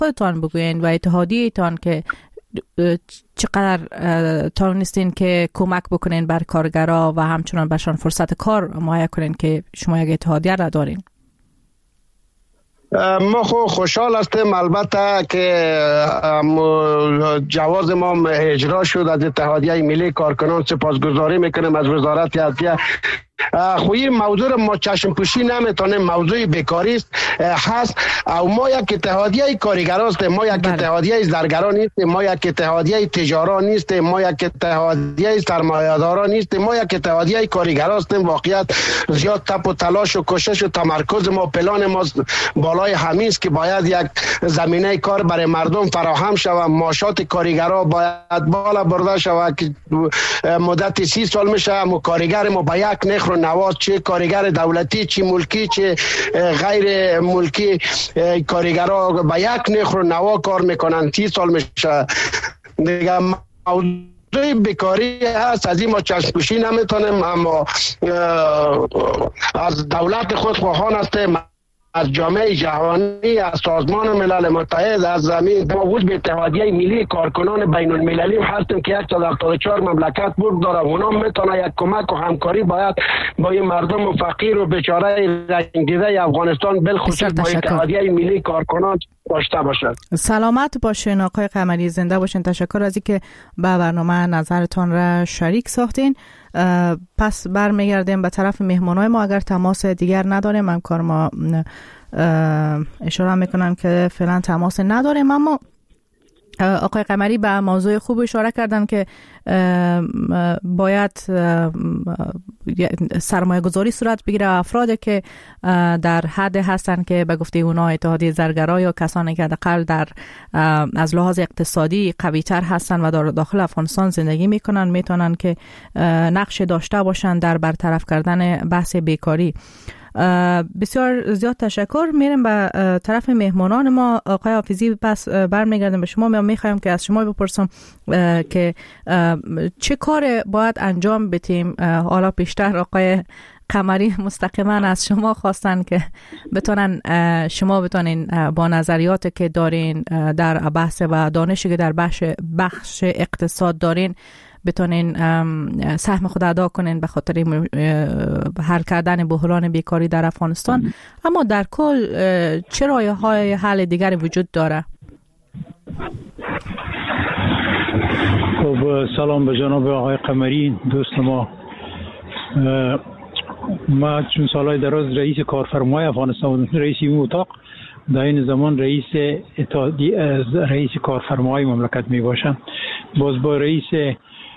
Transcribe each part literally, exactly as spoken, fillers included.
خودتان بگوین و اتحادیه تان که چقدر توانستین که کمک بکنین بر کارگرها و همچنان برشان فرصت کار مهیا کنین که شما یک اتحادیه را دارین؟ ما خو خوشحال هستیم، البته که جواز ما اجرا شد از اتحادیه ملی کارکنان. سپاسگزاری میکنیم از وزارت عدلیه. خوی موضوع را ما چشم پوشی نمیتونیم، موضوع بیکاری است هست او ما یک اتحادیه کارگران هستیم، ما یک اتحادیه زرگران نیستیم، ما یک اتحادیه تجاران نیستیم، ما یک اتحادیه سرمایه‌داران نیستیم، ما یک اتحادیه کارگران هستیم. واقعیت زیاد تپ و تلاش و کوشش و تمرکز ما پلان ما بالای همین است که باید یک زمینه کار برای مردم فراهم شود. معاشات کارگرها باید بالا برده شود که مدت سی سال میشه اما کارگر ما با یک نخ نواز، چه کارگر دولتی چه ملکی چه غیر ملکی کارگرها با یک نخ نوا کار میکنن. سی سال میشه دیگه. موضوع بیکاری هست، از این ما چشم پوشی نمیتونیم، اما از دولت خود خواهان هستیم، از جامعه جهانی، از سازمان ملل متحد، از زمین دوست به اتحادیه ملی کارکنان بین المللی هستیم که صد و هفتاد و چهار مملکت برد داره. اونا میتونه یک کمک و همکاری باید با این مردم فقیر و بیچاره رنگیده افغانستان بالخصوص با اتحادیه ملی کارکنان داشته باشد. سلامت باشین آقای قمری، زنده باشین. تشکر از اینکه به برنامه نظرتان را شریک ساختین. پس برمیگردیم به طرف مهمانای ما. اگر تماس دیگر نداریم، همکار ما اشاره میکنن که فعلا تماس نداریم، اما آقای قمری به موضوع خوب اشاره کردن که باید سرمایه گذاری صورت بگیره. افرادی که در حد هستن که به گفته اونا اتحادیه زرگرا یا کسانی که حداقل در از لحاظ اقتصادی قوی تر هستن و در داخل افغانستان زندگی میکنن، میتونن که نقش داشته باشن در برطرف کردن بحث بیکاری. بسیار زیاد تشکر. میریم به طرف مهمانان ما. آقای حافظی، پس برمیگردیم به شما. ما میخوایم که از شما بپرسم که چه کار باید انجام بدیم. حالا پیشتر آقای قمری مستقیما از شما خواستن که بتونن شما بتونین با نظریاتی که دارین در بحث و دانشی که در بخش بخش اقتصاد دارین بتونین سهم خود ادا کنین به خاطر حل کردن بحران بیکاری در افغانستان. اما در کل چه راه‌های حل دیگری وجود داره؟ خب سلام به جناب آقای قمری دوست ما. ما چون سالهای دراز رئیس کارفرمای افغانستان بودم، رئیس این اتاق در این زمان رئیس اتحادیه رئیس کارفرمای مملکت می باشم. باز با رئیس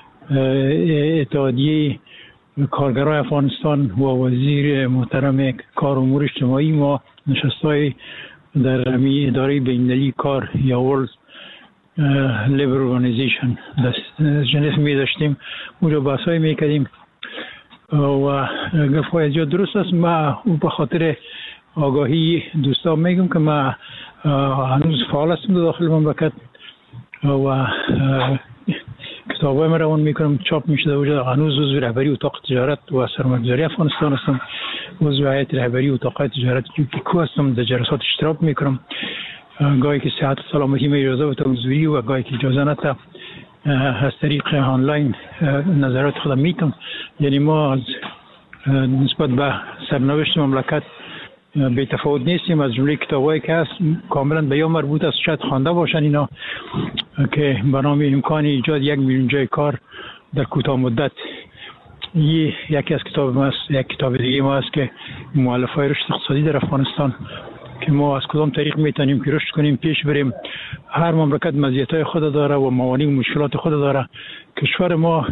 اتحادیه کارگرای افغانستان و وزیر محترم کار و امور اجتماعی ما نشستای در همی اداره بین‌المللی کار یا ورلد لیبر ارگانیزیشن جنس می داشتیم. اونجا بحثای می کردیم و گفتگوی زیاد درست است. ما به خاطر آگاهی دوستان میگم که ما هنوز فعال هستم داخل مملکت و کتابای من روان میکنم، چاپ میشه. وجود هنوز عضو رهبری اتاق تجارت و سرمایه‌گذاری افغانستان هستم، عضو هیئت رهبری اتاق تجارت یوپیکو هستم، در جلسات اشتراک میکنم. گاهی که صحت و سلامتی می اجازه بده حضوری و گاهی که اجازه نده از طریق آنلاین نظرات خودم میتم. یعنی ما از نسبت به سرنوشت مملکت بی تفاوت نیستیم. از جمله کتابایی که هست کاملا به یا مربوط است، شاید خوانده باشن اینا، که به نام امکان ایجاد یک میلیون جای کار در کوتاه مدت. این یکی از کتاب ما است. یک کتاب دیگه ما است که مؤلفه‌های رشد اقتصادی در افغانستان، که ما از کدام طریق میتونیم که رشد کنیم، پیش بریم. هر مملکت مزیت‌های خود داره و موانع و مشکلات خود داره. کشور ما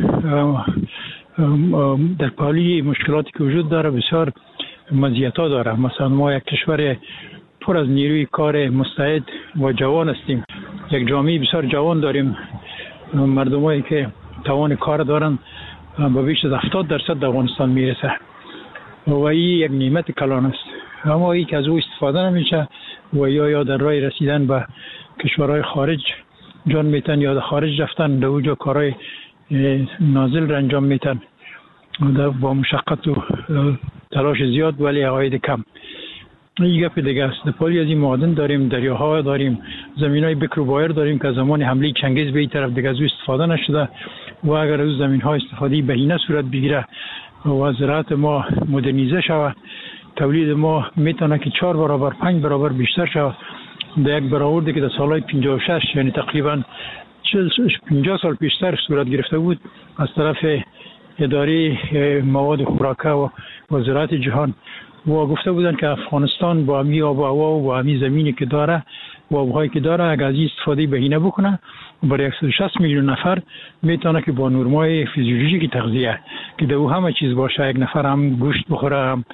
در پالی مشکلاتی که وجود داره بسیار مزیت‌ها داره. مثلا ما یک کشور پر از نیروی کار مستعد و جوان هستیم. یک جامعه بسیار جوان داریم. مردمایی که توان کار دارن به بیش از هفتاد درصد در افغانستان میرسه و این یک نعمت کلان است. اما این که از او استفاده نمیشه و یا یا در راه رسیدن به کشورهای خارج جان میتن یا در خارج رفتن در اونجا کارهای نازل را انجام میتن با مشقت و تلاش زیاد ولی عواید کم. این گپ دیگه است. پالی از این معادن داریم، دریاها داریم، زمینای بکر و بایر داریم که زمان حمله چنگیز به این طرف دیگه از او استفاده نشده و اگر از زمین‌ها استفاده بهینه صورت بگیره و زراعت ما مدرنیزه شود، تولید ما میتونه که چهار برابر پنج برابر بیشتر شود. در یک برآوردی که در سالهای پنجاه و شش یعنی تقریبا چهل پنجاه سال پیشتر صورت گرفته بود از طرف اداره مواد خوراکه و وزارت جهان و گفته بودن که افغانستان با همی آب و هوا و با همی زمینی که داره و آبهایی که داره اگر از این استفاده بهینه بکنه برای صد و شصت میلیون نفر میتونه که با نرمای فیزیولوژیک تغذیه که در او همه چیز باشه، یک نفر هم گوشت بخوره، هم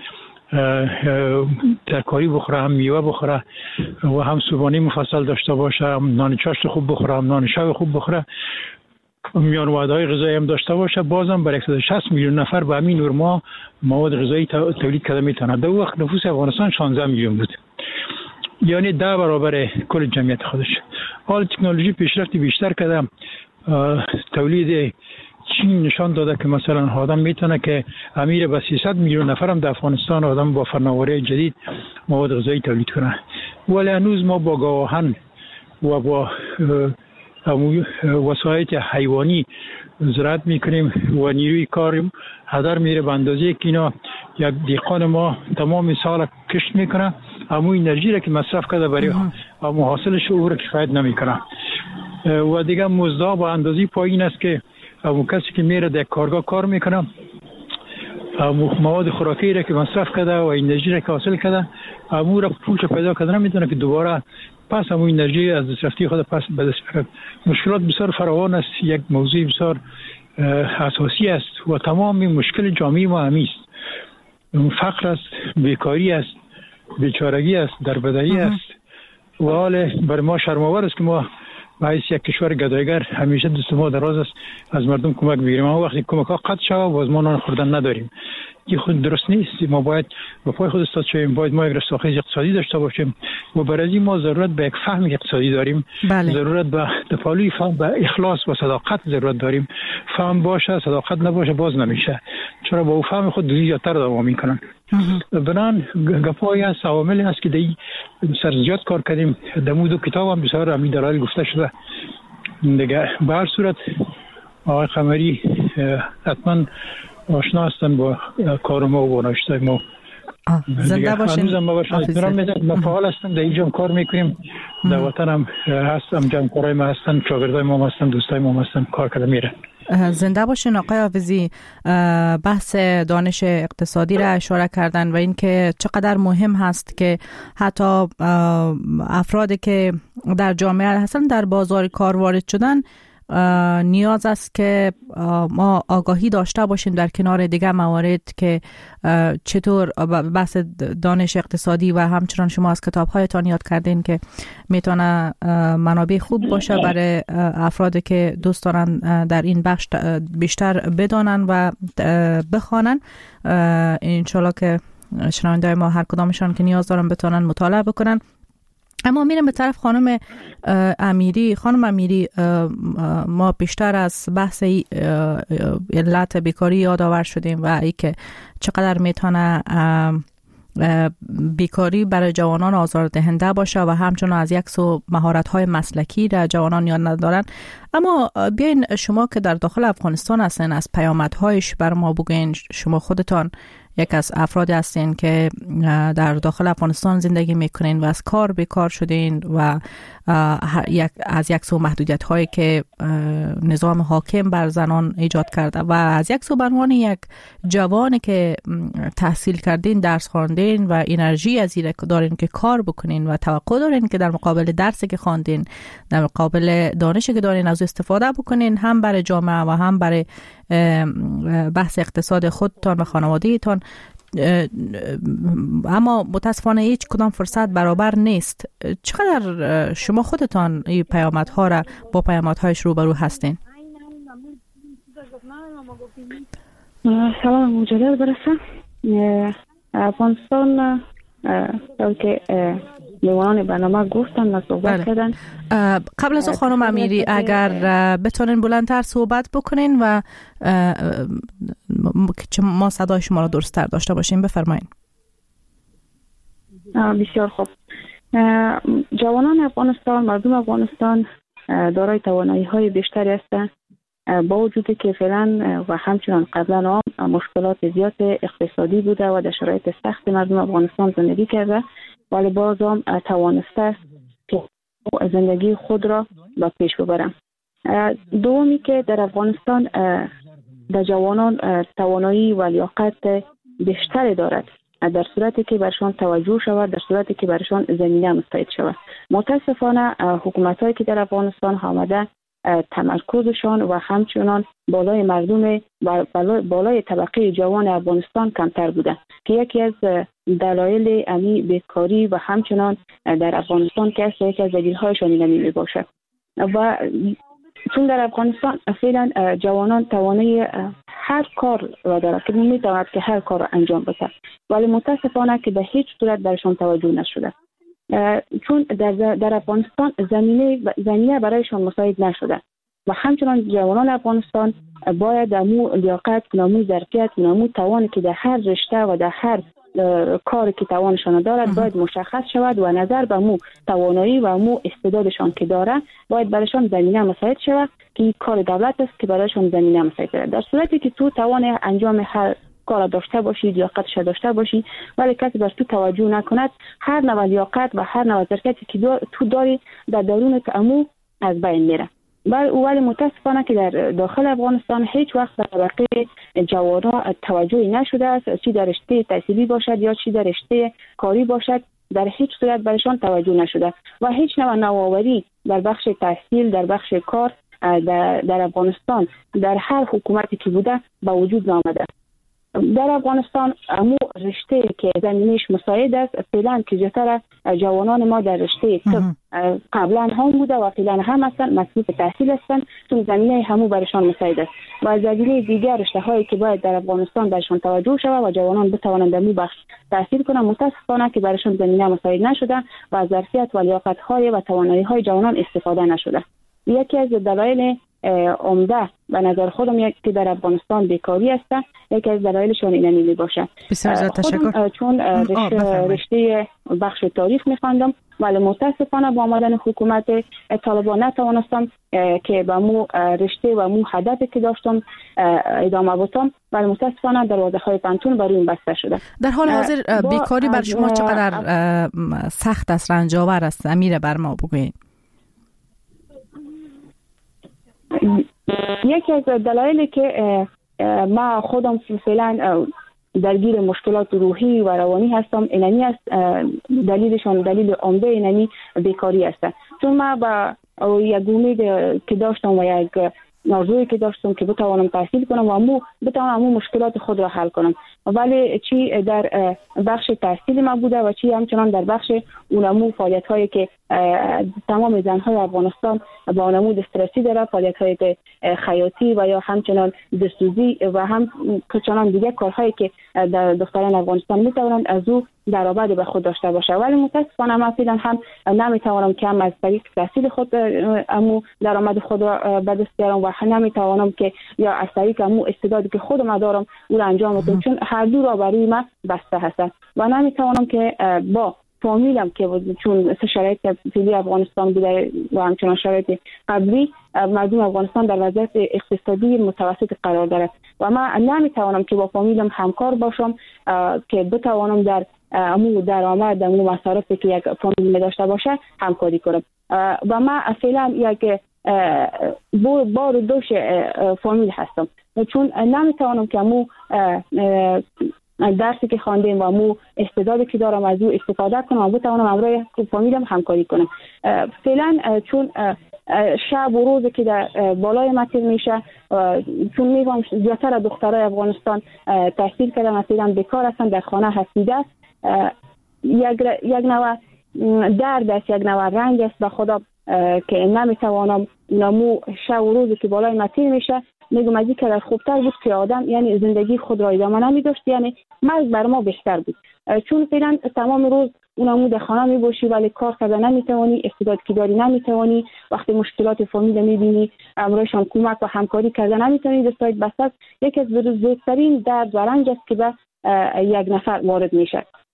ترکاری بخوره، هم میوه بخوره و هم صبحانه مفصل داشته باشه، هم نان چاشت خوب بخوره، هم نان شب خوب بخوره، میان وعده‌های غذایی هم داشته باشه، بازم برای صد و شصت میلیون نفر به همین نرما مواد غذایی تولید کرده میتونه. در وقت نفوس افغانستان شانزده میلیون بود، یعنی ده برابر کل جمعیت خودش. حال تکنولوژی پیشرفت بیشتر کرده، تولید چین نشان داده که مثلا آدم میتونه که امیر به سیصد میلیون نفر هم در افغانستان آدم با فناوری جدید مواد غذایی تولید کنه. ولی هنوز ما با گاوهن و با وسایط حیوانی زراعت میکنیم و نیروی کار هدر میره به اندازه که اینا یک دهقان ما تمام سال کشت میکنه، اما انرژی را که مصرف کرده برای اما حاصلش او را کفایت نمیکنه و دیگه مزدا با اندازه پایین است که اما کسی که میره در کارگاه کار میکنه اما مواد خوراکی را که مصرف کرده و انرژی را که حاصل کرده اما را پولش پیدا کرده نمیتونه که دوباره پس همون انرژی از دست رفتی خود پس به دست بیاره. مشکلات بسیار فراوان است، یک موضوع بسیار اساسی است و تمام مشکل جامعه ما همی است. فقر است، بیکاری است، بیچارگی است، دربدری است و حال بر ما شرم‌آور است که ما باعث یک کشور گدایگر همیشه دست ما دراز است از مردم کمک بگیریم، اما وقتی کمک ها قطع شود باز ما نان خوردن نداریم. این خود درست نیست. ما باید به پای خود استاد شویم، باید ما یک رستاخیز اقتصادی داشته باشیم و برای این ما ضرورت به یک فهم اقتصادی داریم. بله. ضرورت به تفاعلی فهم، به اخلاص و صداقت ضرورت داریم. فهم باشه صداقت نباشه باز نمیشه، چرا با او فهم خود دوزی زیادتر دوام میکنن. بنان گپای از عوامل هست که دی سر زیاد کار کردیم. در دو کتاب هم بسیار همین دلایل گفته شده دیگه. به هر صورت آقای قمری حتما آشنا هستن با کار ما و با نوشته ما. زنده باشین. ما فعال هستم، در اینجا کار میکنیم، در وطن هم هستم، جمع‌کارای ما هستن، شاگردای ما هستن، دوستای ما هستن، کار کرده میره. زنده باشین آقای حافظی. بحث دانش اقتصادی را اشاره کردن و اینکه چقدر مهم هست که حتی افرادی که در جامعه هستن در بازار کار وارد شدن نیاز است که ما آگاهی داشته باشیم در کنار دیگر موارد که چطور بحث دانش اقتصادی و همچنان شما از کتاب‌هایتان یاد کردین که میتونه منابع خوب باشه برای افرادی که دوست دارن در این بخش بیشتر بدانن و بخوانن. انشالله که شنونده‌های ما هر کدامشان که نیاز دارن بتونن مطالعه بکنن. اما میرم به طرف خانم امیری. خانم امیری، ما بیشتر از بحث علت بیکاری یادآور شدیم و ای که چقدر میتونه بیکاری برای جوانان آزاردهنده باشه و همچنان از یک سو مهارت‌های مسلکی را جوانان یاد ندارن. اما بیاین شما که در داخل افغانستان هستین از پیامدهایش بر ما بگوین. شما خودتان یک از افرادی هستین که در داخل افغانستان زندگی میکنین و از کار بیکار شدین و از یک سو محدودیت هایی که نظام حاکم بر زنان ایجاد کرده و از یک سو به عنوان یک جوانی که تحصیل کردین، درس خواندین و انرژی از این دارین که کار بکنین و توقع دارین که در مقابل درسی که خواندین، در مقابل دانشی که دارین از استفاده بکنین، هم برای جامعه و هم برای بحث اقتصاد خودتان و خانواده‌تان. اما متاسفانه هیچ کدام فرصت برابر نیست. چقدر شما خودتان این پیامدها را با پیامدهایش روبرو هستین؟ سلام مجدد برسه. افغانستان که لیوان برنامه گفتن و صحبت کردن. قبل از خانم امیری اگر بتونین بلندتر صحبت بکنین و ما صدای شما را درست‌تر داشته باشیم، بفرمایین. بسیار خوب. جوانان افغانستان، مردم افغانستان دارای توانایی های بیشتری هستند، با وجودی که فعلا و همچنان قبلا هم مشکلات زیاد اقتصادی بوده و در شرایط سخت مردم افغانستان زندگی کرده، ولی باز هم توانسته که زندگی خود را به پیش ببرم. دومی که در افغانستان در جوانان توانایی و لیاقت بیشتری دارد در صورتی که برشان توجه شود، در صورتی که برشان زمینه مستعد شود. متاسفانه حکومت‌هایی که در افغانستان آمده تمرکزشان و همچنان بالای مردم و بالای طبقه جوان افغانستان کمتر بوده که یکی از دلایل امی بیکاری و همچنان در افغانستان که است یکی از دلیل‌هایشان این می باشد. و چون در افغانستان فعلا جوانان توانایی هر کار را دارد که می‌تواند که هر کار را انجام بده، ولی متاسفانه که به هیچ صورت برشان توجه نشده، چون در در افغانستان زمینه زمینه برایشان مساعد نشده و همچنان جوانان افغانستان باید امو لیاقت، امو ظرفیت، امو توانی که در هر رشته و در هر کاری که توانشان دارد باید مشخص شود و نظر به مو توانایی و امو استعدادشان که داره باید برایشان زمینه مساعد شود که کار دولت است که برایشان زمینه مساعد است. در صورتی که تو توان انجام هر کار داشته باشی، لیاقتش داشته باشی، ولی کسی بر تو توجه نکند، هر نوع لیاقت و هر نوع ظرفیتی که دار تو داری در درون امو از بین میره. ولی متاسفانه که در داخل افغانستان هیچ وقت به طبقه جوانان توجهی نشده است، چی در رشته تحصیلی باشد یا چی در رشته کاری باشد، در هیچ صورت برشان توجه نشده و هیچ نوع نوآوری در بخش تحصیل، در بخش کار در, در افغانستان در هر حکومتی که بوده با وجود نآمده. در افغانستان امو رشته که زمینش مساعد است فعلا که زیاتر جوانان ما در رشته طب قبلا هم بوده و فعلا هم هستند، مصروف تحصیل هستند، چون زمینه همو برشان مساعد است و زمینه دیگر رشته هایی که باید در افغانستان برشان توجه شود و جوانان بتوانند در مو بخش تحصیل کنند، متاسفانه که برشان زمینه مساعد نشده و از ظرفیت و لیاقت های و توانایی های جوانان استفاده نشده. یکی از دلایل عمده به نظر خودم یک که در افغانستان بیکاری است، یکی از دلایلشون اینمی می باشه. بسیار زیاد تشکر. چون رشته, رشته بخش تاریخ می‌خواندم ولی متاسفانه با آمدن حکومت طالبان نتوانستم که با مو رشته و مو هدفی که داشتم ادامه بدم، ولی متاسفانه دروازه‌های پنتون برای این بسته شده. در حال حاضر بیکاری بر شما چقدر سخت است، رنج‌آور است؟ امیر بر ما بگویید. یکی از دلایلی که ما خودم فعلا درگیر مشکلات روحی و روانی هستم اینمی است، دلیلشون دلیل عمده اینمی بیکاری است، چون ما با یک امید که داشتم و یک آرزویی که داشتم که بتوانم تحصیل کنم و امو بتوانم امو مشکلات خود را حل کنم، ولی چی در بخش تحصیل ما بوده و چی همچنان در بخش اونمو فعالیت هایی که تمام زنهای افغانستان با اونمو دسترسی داره، فعالیت های خیاطی و یا همچنان دستوزی و هم چنان دیگه کارهایی که در دختران افغانستان میتوانند از او درآمد به خود داشته باشه، ولی متاسفانه من فعلا هم نمیتوانم که هم از طریق تحصیل خود امو درآمد خود را به دست بیارم و نمیتوانم که یا از طریق امو استعدادی که خودم دارم او را انجام بدم، چون هر دو را برای من بسته هست و نمیتوانم که با فامیلم که چون شرایط فعلی افغانستان بوده و همچنان شرایط قبلی مردم افغانستان در وضعیت اقتصادی متوسط قرار دارد و من نمیتوانم که با فامیلم همکار باشم که بتوانم در امو درآمد امو مصارفی که یک فامیل داشته باشه همکاری کنم و من فعلا یک بار دوش فامیل هستم، چون نمیتوانم که امو درسی که خواندیم و مو استعدادی که دارم از او استفاده کنم و بتوانم همراه فامیلم همکاری کنم. فعلا چون شب و روزی که در بالای مطل میشه، چون میگم زیادتر دخترای افغانستان تحصیل کردن فعلا بیکار هستن، در خانه هستیده است، یک یک نوع درد است، یک نوع رنج است به خدا که نمیتوانم نمو شب و روزی که بالای مطل میشه میگم از این که خوبتر بود که آدم یعنی زندگی خود را ادامه نمیداشت، یعنی مرگ بر ما بهتر بود، چون فعلا تمام روز اونمو در خانه میباشی ولی کار کردن نمیتوانی، استعداد که داری نمیتوانی، وقتی مشکلات فامیل میبینی امروزشان کمک و همکاری کردن نمیتونی، دستایت بسته. یکی از بزرگترین درد و رنج است که به یک نفر وارد میشه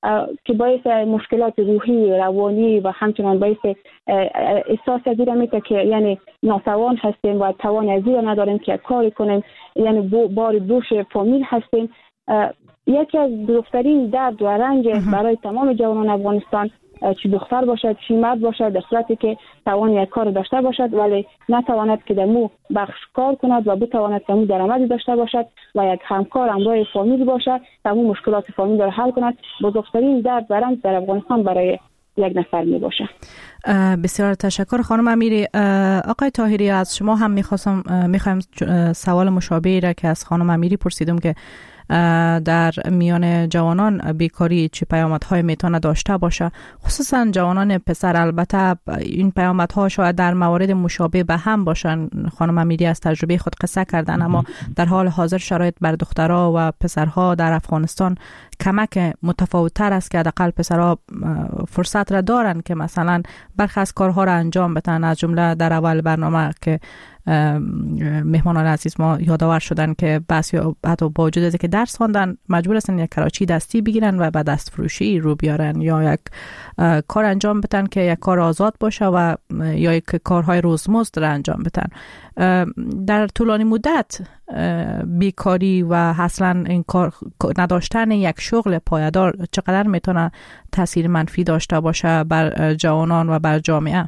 که باعث مشکلات روحی، روانی و همچنان باعث احساس از این میشه که یعنی ناتوان هستیم و توان از این نداریم که کاری کنیم، یعنی بار دوش فامیل هستیم. یکی از بزرگترین درد و رنج برای تمام جوانان افغانستان، چه دختر باشد چه مرد باشد، در صورتی که توان یک کار داشته باشد ولی نتواند که دمو بخش کار کند و بتواند که دمو درآمدی داشته باشد و یک همکار همراه فامیل باشد، تمام مشکلات فامیل را حل کند، بزرگترین درد و رنج در افغانستان برای یک نفر می باشه. بسیار تشکر خانم امیری. آقای طاهری، از شما هم میخواستم میخوایم سوال مشابهی را که از خانم امیری پرسیدم که در میان جوانان بیکاری چه پیامدهای میتونه داشته باشه، خصوصا جوانان پسر. البته این پیامدها شاید در موارد مشابه به هم باشن، خانم امیری از تجربه خود قصه کردن، اما در حال حاضر شرایط بر دخترها و پسرها در افغانستان کمک متفاوت‌تر است که حداقل پسرها فرصت را دارن که مثلا برخی از کارها را انجام بدن. از جمله در اول برنامه که مهمانان عزیز ما یادآور شدن که بس حتی با وجود از که درس خواندن مجبور هستن یک کراچی دستی بگیرن و به دست فروشی رو بیارن یا یک کار انجام بدن که یک کار آزاد باشه و یا یک کارهای روزمزد را انجام بدن. در طولانی مدت بیکاری و اصلا این کار نداشتن یک شغل پایدار چقدر میتونه تاثیر منفی داشته باشه بر جوانان و بر جامعه؟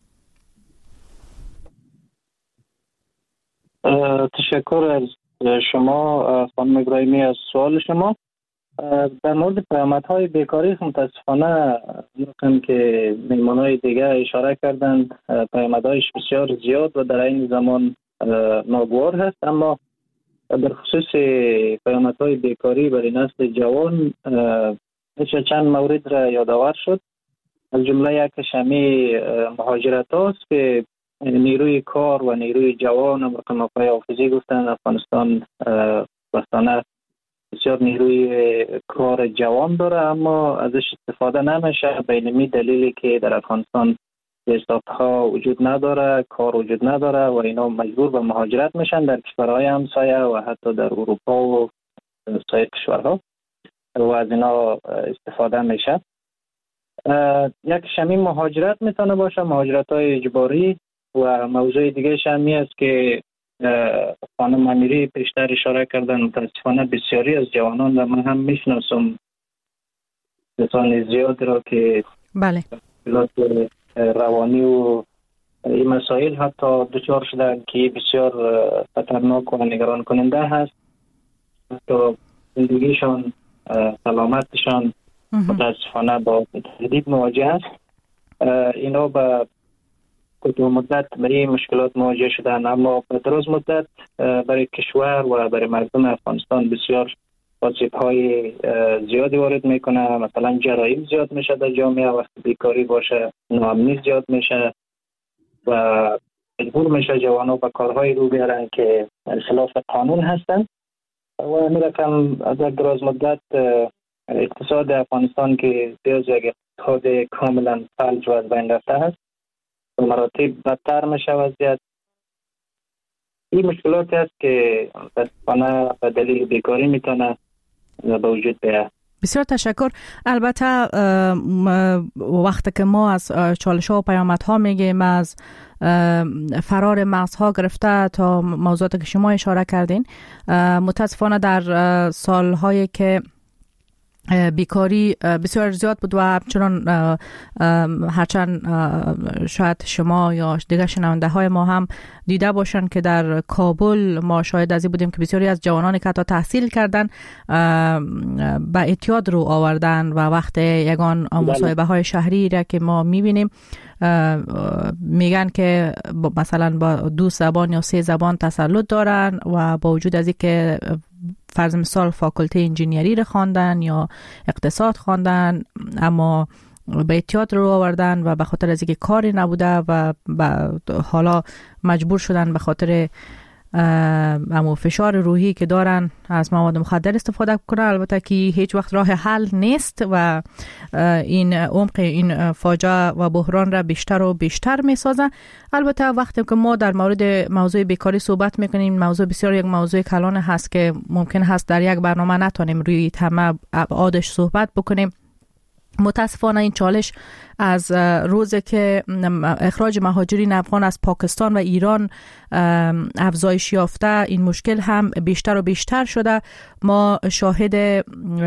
تشکر از شما خانم ابراهیمی از سوال شما. در مورد پیامدهای بیکاری متاسفانه میگم که مهمانای دیگه اشاره کردند، پیامدهایش بسیار زیاد و در این زمان ناگوار هست، اما در خصوص پیامدهای بیکاری برای نسل جوان میشه چند مورد را یادآور شد. از جمله یکش همین مهاجرت هاست که نیروی کار و نیروی جوان و مقامهای حافظی گفتن افغانستان وستانه بسیار نیروی کار جوان داره اما ازش استفاده نمیشه به این دلیلی که در افغانستان استارت‌ها وجود نداره، کار وجود نداره و اینا مجبور به مهاجرت میشن در کشورهای همسایه و حتی در اروپا و سایر کشورها و از اینا استفاده میشه. یک شمی مهاجرت میتونه باشه، مهاجرت های اجباری، و موضوع دیگه شمی است که خانم امیری پیشتر اشاره کردن. متاسفانه بسیاری از جوانان و من هم میشناسم کسان زیادی را که بله روانی و این مسائل حتی دچار شدن که بسیار خطرناک و نگران کننده هست. حتی زندگیشان، سلامتشان متاسفانه با تهدید مواجه است. اینا به کوتاه مدت برای مشکلات مواجه شدن، اما به دراز مدت برای کشور و برای مردم افغانستان بسیار آسیب‌های زیادی وارد میکنه. مثلا جرایم زیاد میشه در جامعه، وقتی بیکاری باشه ناامنی زیاد میشه و مجبور میشه جوانان به کارهای رو بیارن که خلاف قانون هستن و این رقم در دراز مدت اقتصاد افغانستان که بیاز یک اقتصاد کاملا فلج و از بین رفته هست و مراتب بدتر میشه وضعیت. این مشکلاتی است که متاسفانه به دلیل بیکاری میتونه به وجود بیاد. بسیار تشکر. البته وقتی که ما از چالش ها و پیامد ها میگیم، از فرار مغزها گرفته تا موضوعاتی که شما اشاره کردین، متاسفانه در سالهایی که بیکاری بسیار زیاد بود و همچنان هرچند شاید شما یا دیگر شنونده های ما هم دیده باشن که در کابل ما شاهد ازی بودیم که بسیاری از جوانانی که تا تحصیل کردن به اعتیاد رو آوردن و وقت یگان مصاحبه های شهری را که ما میبینیم میگن که مثلا با دو زبان یا سه زبان تسلط دارن و با وجود از اینکه فرض مثال فاکولته انجینیری رو خواندن یا اقتصاد خواندن، اما به اعتیاد رو آوردن و به خاطر از اینکه کاری نبوده و حالا مجبور شدن به خاطر امو فشار روحی که دارن از مواد مخدر استفاده کنن. البته که هیچ وقت راه حل نیست و این عمق این فاجعه و بحران را بیشتر و بیشتر می-سازه. البته وقتی که ما در مورد موضوع بیکاری صحبت میکنیم، موضوع بسیار یک موضوع کلان هست که ممکن هست در یک برنامه نتونیم روی همه ابعادش صحبت بکنیم، متاسفانه این چالش از روزی که اخراج مهاجرین افغان از پاکستان و ایران افزایش یافته این مشکل هم بیشتر و بیشتر شده. ما شاهد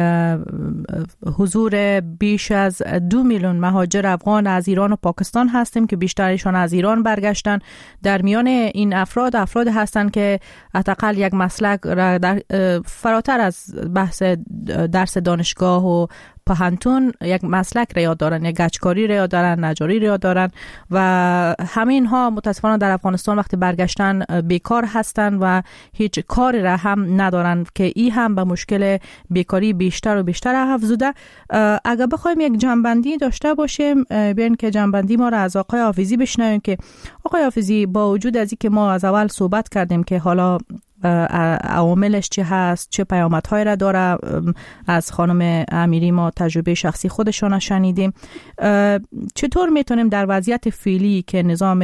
حضور بیش از دو میلیون مهاجر افغان از ایران و پاکستان هستیم که بیشترشان از ایران برگشتن. در میان این افراد افراد هستند که حداقل یک مسلک را در فراتر از بحث درس دانشگاه و پهنتون یک مسلک را یاد دارن، یک گچکاری را یاد دارن، نجاری را یاد دارن و همین ها متاسفانه در افغانستان وقتی برگشتن بیکار هستن و هیچ کاری را هم ندارن که این هم به مشکل بیکاری بیشتر و بیشتر افزوده. اگر بخوایم یک جنبندی داشته باشیم، بیاین که جنبندی ما را از آقای حافظی بشنویم که آقای حافظی با وجود از این که ما از اول صحبت کردیم که حالا عواملش چی هست، چه پیامدهایی را داره، از خانم امیری ما تجربه شخصی خودشان شنیدیم، چطور میتونیم در وضعیت فعلی که نظام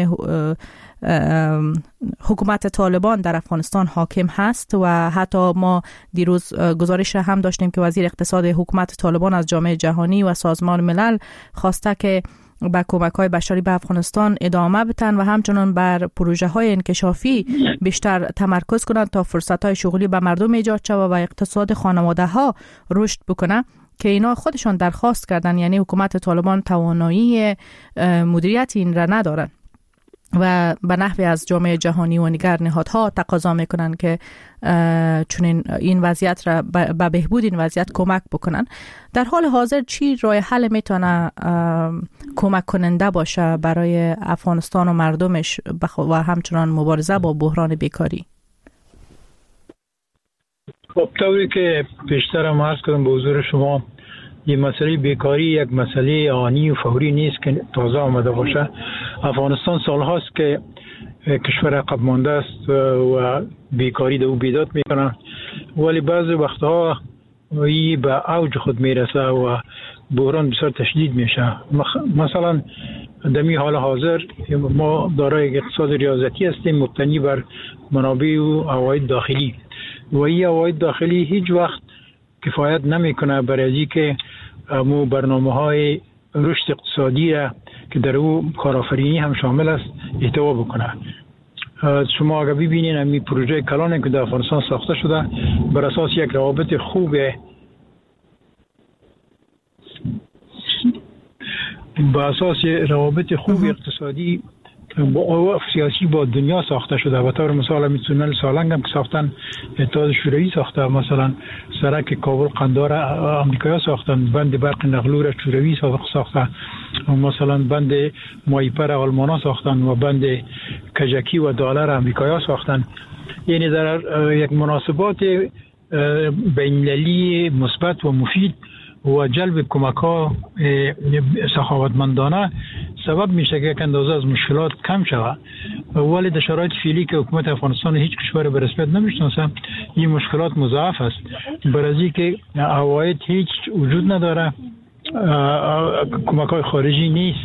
حکومت طالبان در افغانستان حاکم هست و حتی ما دیروز گزارش هم داشتیم که وزیر اقتصاد حکومت طالبان از جامعه جهانی و سازمان ملل خواسته که با کمک‌های بشری به افغانستان ادامه بدن و همچنان بر پروژه‌های انکشافی بیشتر تمرکز کنند تا فرصت‌های شغلی به مردم ایجاد شود و اقتصاد خانواده‌ها رشد بکنه که اینا خودشان درخواست کردن. یعنی حکومت طالبان توانایی مدیریت این را ندارن و به نحوی از جامعه جهانی و دیگر نهادها تقاضا میکنن که چون این وضعیت را به بهبود این وضعیت کمک بکنن. در حال حاضر چی راه حل میتونه کمک کننده باشه برای افغانستان و مردمش و همچنان مبارزه با بحران بیکاری؟ خب طوری که پیشتر عرض کردم به حضور شما، این مسئله بیکاری یک مسئله آنی و فوری نیست که تازه آمده باشه. افغانستان سالهاست که کشور عقب مانده است و بیکاری دو بیداد میکنه، ولی بعضی وقتها این به اوج خود میرسه و بحران بسیار تشدید میشه. مثلا در می حال حاضر ما دارای اقتصاد ریاضتی هستیم مبتنی بر منابع و عواید داخلی و این عواید داخلی هیچ وقت کفایت نمیکنه برای اینکه مو برنامه‌های رشد اقتصادی را که در او کارآفرینی هم شامل است احتوا بکنه. شما اگر ببینید همین پروژه کلان که در افغانستان ساخته شده بر اساس یک روابط خوب با اساس روابط خوب اقتصادی با سیاسی با دنیا ساخته شده. و طور مثال همین تونل سالنگ هم که ساختن اتحاد شوروی ساخته، مثلا سرک کابل قندهار امریکایی ساختن، بند برق نقلو شوروی ساخته، مثلا بند مایپر آلمانا ساختن و بند کجکی و دالر امریکایی ساختن. یعنی در یک مناسبات بین‌المللی مثبت و مفید و جلب کمک‌ها سخاوتمندانه سبب میشه که یک اندازه از مشکلات کم شود. ولی در شرایط فعلی که حکومت افغانستان هیچ کشور به رسمیت نمیشناسه، این مشکلات مضاعف است. برای اینکه عواید هیچ وجود نداره، کمک‌های خارجی نیست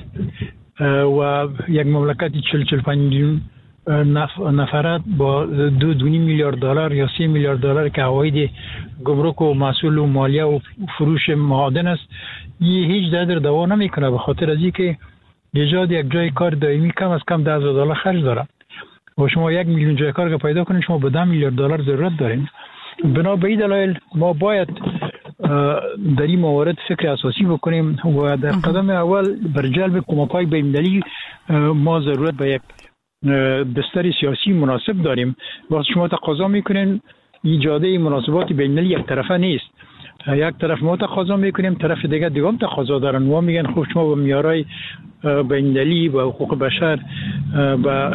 و یک مملکت چهل چهل و پنج میلیون نفرات با دو دونی میلیارد دلار یا سی میلیارد دلار که عواید گمرک و محصول و مالیه و فروش معادن است، این هیچ در دوا نمیکنه، به خاطر از اینکه ایجاد یک جای کار دائمی کم از کم ده هزار دلار خرج داره و شما یک میلیون جای کار که پیدا کنید شما به ده میلیارد دلار ضرورت دارین. بنا به این دلایل ما باید در این موارد فکر اساسی بکنیم و در قدم اول بر جلب کمک‌های بین‌المللی ما ضرورت به یک بستر سیاسی مناسب داریم. وقتی شما تقاضا میکنین ایجاد مناسبات بین‌المللی یک طرفه نیست، یک طرف ما تقاضا میکنیم طرف دیگه دیگه هم تقاضا دارن و میگن خب شما به معیارهای بین‌المللی و حقوق بشر و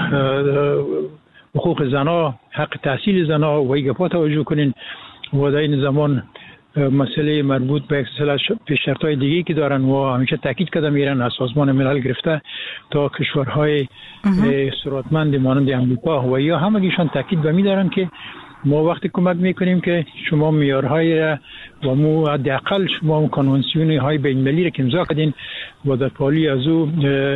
حقوق زنا، حق تحصیل زنا و ایگفا توجه کنین و در این زمان مسئله مربوط به پیش‌شرط‌های دیگه که دارن و همیشه تاکید کرده میرن از سازمان ملل گرفته تا کشورهای ثروتمند مانند امریکا و یا همگیشان تاکید به می‌دارن که ما وقتی کمک میکنیم که شما معیارهای را و مو حداقل شما کنوانسیون های بین‌المللی را که امضا کردین و در پالی از او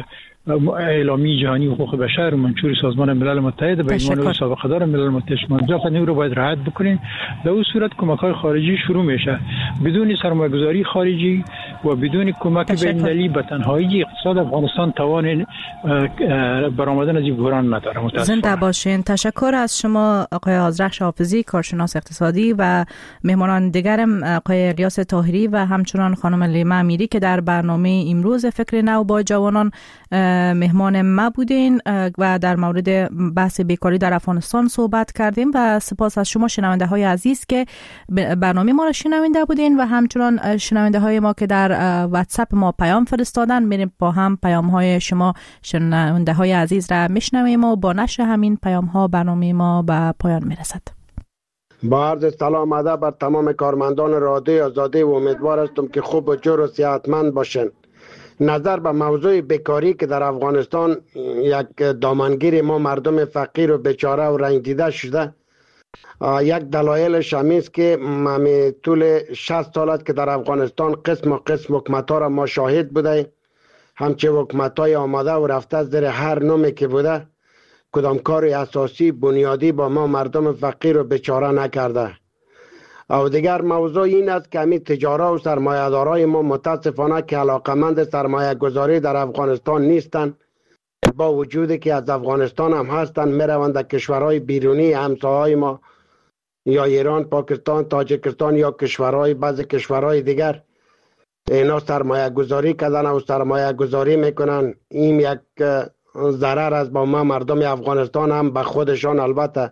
اعلامی جهانی حقوق بشر و منشور سازمان ملل متحد به عنوان سابقه دار ملل متحد منجا رو باید رعایت بکنین. در اون صورت کمک‌های خارجی شروع میشه. بدون سرمایه‌گذاری خارجی و بدون کمک بین‌المللی به تنهایی اقتصاد افغانستان توان برآمدن از این بحران نداره. زنده باشین. تشکر از شما آقای آذرخش حافظی، کارشناس اقتصادی، و مهمانان دیگرم آقای الیاس طاهری و همچنان خانم لیما امیری که در برنامه امروز فکر نو با جوانان مهمان ما بودین و در مورد بحث بیکاری در افغانستان صحبت کردیم. و سپاس از شما شنونده های عزیز که برنامه ما را شنونده بودین و همچنان شنونده های ما که در واتساپ ما پیام فرستادن. میریم با هم پیام های شما شنونده های عزیز را میشنویم و با نشر همین پیام ها برنامه ما به پایان میرسد. با عرض سلام ادب بر تمام کارمندان رادیو آزادی و امیدوار هستم که خوب و جور و صحتمند باشند. نظر به موضوع بیکاری که در افغانستان یک دامنگیر ما مردم فقیر و بیچاره و رنج دیده شده، یک دلایلش همین است که ما طول شصت سال است که در افغانستان قسم و قسم حکومت‌ها را ما شاهد بوده. همچه حکومت‌های آماده و رفته زیر هر نومی که بوده، کدام کار اساسی بنیادی با ما مردم فقیر و بیچاره نکرده. او دیگر موضوع این است که همین تجارت و سرمایه‌دارای ما متاسفانه که علاقمند سرمایه گذاری در افغانستان نیستند، با وجودی که از افغانستان هم هستند میروند در کشورهای بیرونی همسایه‌های ما یا ایران، پاکستان، تاجیکستان یا کشورهای بعضی کشورهای دیگر اینا سرمایه گذاری کردن و سرمایه گذاری میکنن. این یک ضرر از با ما مردم افغانستان هم به خودشان. البته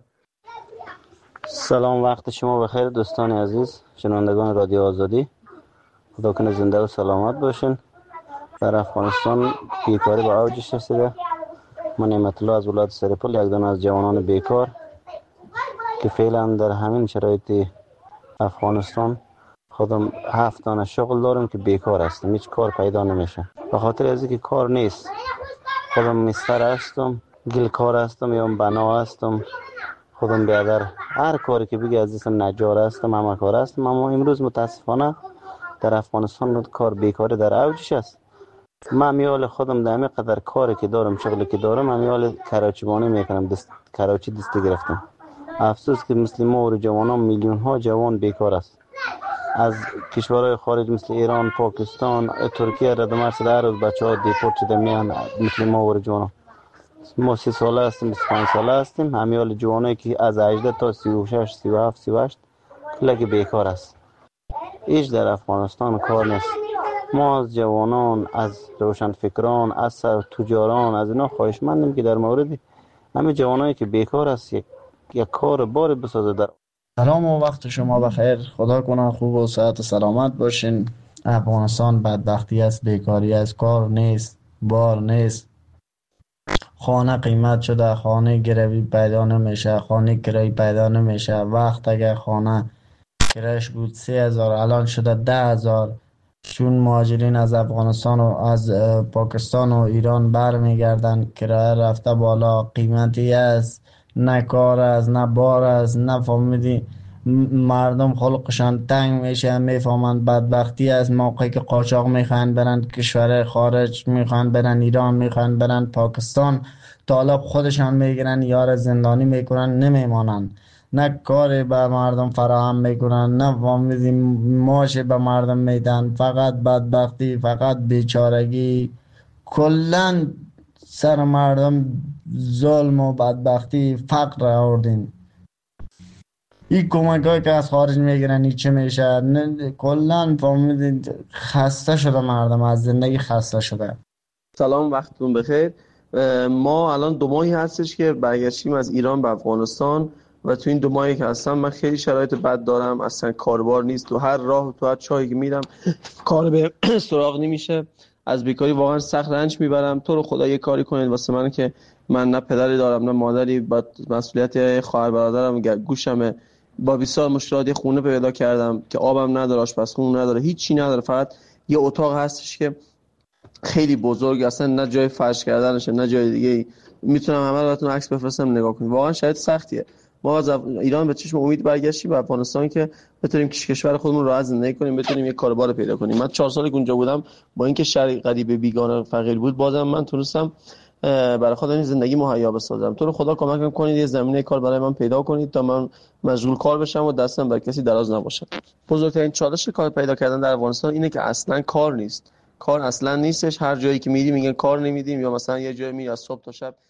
سلام، وقت شما بخیر دوستان عزیز شنوندگان رادیو آزادی. خدا کنه زنده و سلامت باشین. در افغانستان بیکاری به اوجش رسیده. من نعمت الله از ولایت سرپل، یک دانه از جوانان بیکار که فعلا در همین شرایط افغانستان خودم هفت دانه شغل دارم که بیکار هستم، هیچ کار پیدا نمیشه به خاطر از اینکه کار نیست. خودم مستر هستم، گلکار هستم یا بنا هستم، خودم بیادر هر کاری که بگی از این نجار هستم، همه کار هستم. اما امروز متاسفانه در افغانستان کار بیکاری در اوجش است. من میال خودم در همین قدر کاری که دارم، شغلی که دارم، من میال کراچیبانی میکنم، دست کراچی دستی گرفتم. افسوس که مثل ما و جوانان میلیون ها جوان بیکار است. از کشورهای خارج مثل ایران، پاکستان، ترکیه رد مرز در روز بچه‌ها دیپورت شده میان مثل ما و جوانان. ما سی ساله هستیم، بیست و پنج ساله هستیم. همیال جوانایی که از هجده تا سی و شش، سی و هفت، سی و هشت کلک بیکار است. هیچ در افغانستان کار نیست. ما از جوانان، از روشنفکران، از تجاران، از اینا خواهشمندیم که در مورد همه جوانایی که بیکار است یک یک کار بار بسازه. در سلام و وقت شما بخیر. خدا کنه خوب و صحت و سلامت باشین. افغانستان بدبختی است، بیکاری است، کار نیست، بار نیست. خانه قیمت شده، خانه گروی پیدا نمیشه، خانه کرایی پیدا نمیشه. وقت اگر خانه کرایش بود سه هزار الان شده ده هزار. چون مهاجرین از افغانستان و از پاکستان و ایران برمیگردن، کرایه رفته بالا، قیمتی است، نه کار است، نه بار است، نه فهمیدی مردم خلقشان تنگ میشه، میفهمند بدبختی است. موقعی که قاچاق میخوان برن کشور خارج، میخوان برن ایران، میخوان برن پاکستان، طالب خودشان میگیرن، یار زندانی میکنن، نمیمانن. نه کاری به مردم فراهم میکنن، نه فهمیدی ماشه به مردم میدن. فقط بدبختی، فقط بیچارگی، کلن سر مردم ظلم و بدبختی، فقر آوردین. این کمک هایی که از خارج میگیرن این چه میشه؟ کلن فهمیدید خسته شده مردم، از زندگی خسته شده. سلام، وقتتون بخیر. ما الان دو ماهی هستش که برگشتیم از ایران به افغانستان و تو این دو ماهی که هستم من خیلی شرایط بد دارم. اصلا کاربار نیست، تو هر راه تو هر چایی که میرم کار به سراغ نمیشه. از بیکاری واقعا سخت رنج میبرم. تو رو خدا یه کاری کنید واسه من که من نه پدری دارم نه مادری، با مسئولیت خواهر برادرم گوشمه، با بسیار مشکلات خونه پیدا کردم که آبم نداره، آشپزخونه نداره، هیچی نداره، فقط یه اتاق هستش که خیلی بزرگ، اصلا نه جای فرش کردنشه نه جای دیگه. میتونم همه رو براتون عکس بفرستم نگاه کنید. واقعا شرایط سختیه. ما از ایران به چشم امید برگشتیم به افغانستان که بتونیم کشور خودمون راحت زندگی کنیم، بتونیم یک کاربار پیدا کنیم. من چهار سال که اونجا بودم با اینکه شهر غریب بیگانه فقیر بود، بازم من تونستم برای خودم زندگی مهیا بسازم. تو رو خدا کمکم کنید یه زمینه کار برای من پیدا کنید تا من مشغول کار بشم و دستم بر کسی دراز نباشه. بزرگترین چالش کار پیدا کردن در افغانستان اینه که اصلا کار نیست. کار اصلا نیستش. هر جایی که میری میگن کار نمیدیم، یا مثلا یه جایی میری از صبح تا شب